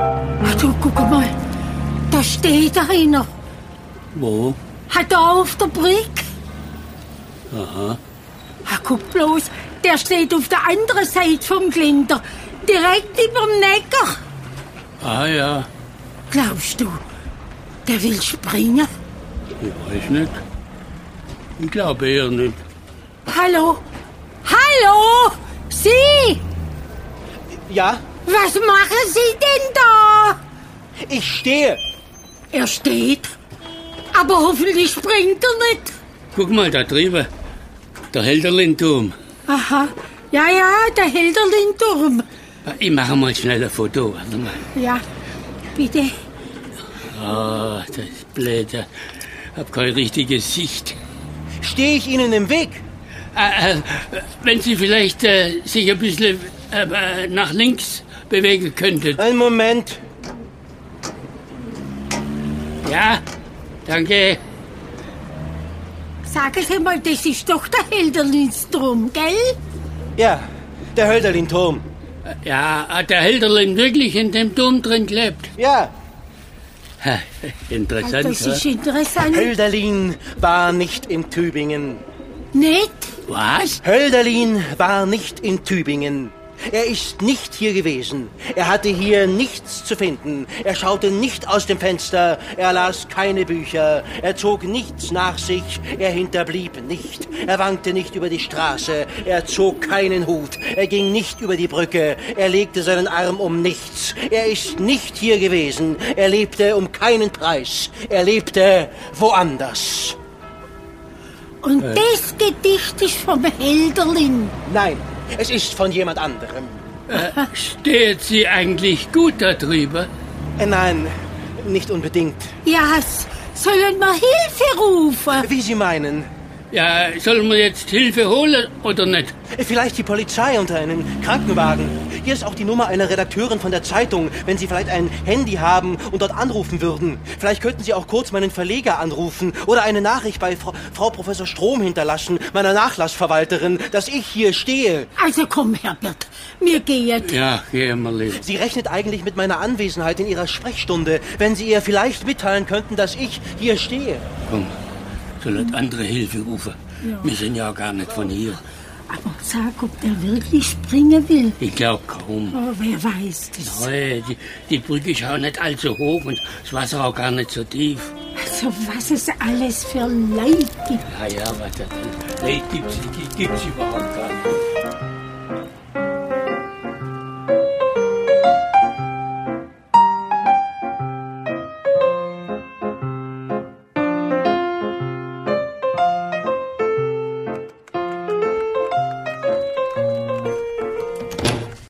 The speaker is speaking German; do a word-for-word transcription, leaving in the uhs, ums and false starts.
Ach du, guck mal. Da steht einer. Wo? Hat da auf der Brücke. Aha. Ach, guck bloß, der steht auf der anderen Seite vom Geländer. Direkt überm Neckar. Ah ja. Glaubst du, der will springen? Ich weiß nicht. Ich glaube eher nicht. Hallo? Hallo? Sie? Ja? Was machen Sie denn da? Ich stehe. Er steht. Aber hoffentlich springt er nicht. Guck mal da drüben. Der Hölderlin-Turm. Aha. Ja, ja, der Hölderlin-Turm. Ich mache mal schnell ein Foto. Warte mal. Ja, bitte. Ah, das ist blöd. Ich hab kein richtiges Sicht. Stehe ich Ihnen im Weg? Äh, äh, wenn Sie vielleicht äh, sich ein bisschen äh, nach links bewegen könnten. Einen Moment. Ja, danke. Sagen Sie mal, das ist doch der Hölderlinsturm, gell? Ja, der Hölderlin-Turm. Ja, hat der Hölderlin wirklich in dem Turm drin gelebt? Ja. Ha, interessant, Das ist interessant. Hölderlin war nicht in Tübingen. Nicht? Was? Hölderlin war nicht in Tübingen. Er ist nicht hier gewesen. Er hatte hier nichts zu finden. Er schaute nicht aus dem Fenster. Er las keine Bücher. Er zog nichts nach sich. Er hinterblieb nicht. Er wankte nicht über die Straße. Er zog keinen Hut. Er ging nicht über die Brücke. Er legte seinen Arm um nichts. Er ist nicht hier gewesen. Er lebte um keinen Preis. Er lebte woanders. Und äh. das Gedicht ist vom Hölderlin. Nein. Es ist von jemand anderem. Äh, steht sie eigentlich gut da drüber? Äh, nein, nicht unbedingt. Ja, sollen wir Hilfe rufen? Wie Sie meinen. Ja, sollen wir jetzt Hilfe holen oder nicht? Vielleicht die Polizei unter einen Krankenwagen. Hier ist auch die Nummer einer Redakteurin von der Zeitung, wenn Sie vielleicht ein Handy haben und dort anrufen würden. Vielleicht könnten Sie auch kurz meinen Verleger anrufen oder eine Nachricht bei Frau, Frau Professor Strom hinterlassen, meiner Nachlassverwalterin, dass ich hier stehe. Also komm, Herbert, wir gehen. Ja, gehen wir lieber. Sie rechnet eigentlich mit meiner Anwesenheit in Ihrer Sprechstunde, wenn Sie ihr vielleicht mitteilen könnten, dass ich hier stehe. Komm, soll andere Hilfe rufen. Ja. Wir sind ja gar nicht von hier. Aber sag, ob der wirklich springen will. Ich glaube kaum. Oh, wer weiß das? Nein, die, die Brücke ist auch nicht allzu hoch und das Wasser auch gar nicht so tief. Also was es alles für Leute gibt. Ja, ja, was das Leute gibt es überhaupt gar nicht.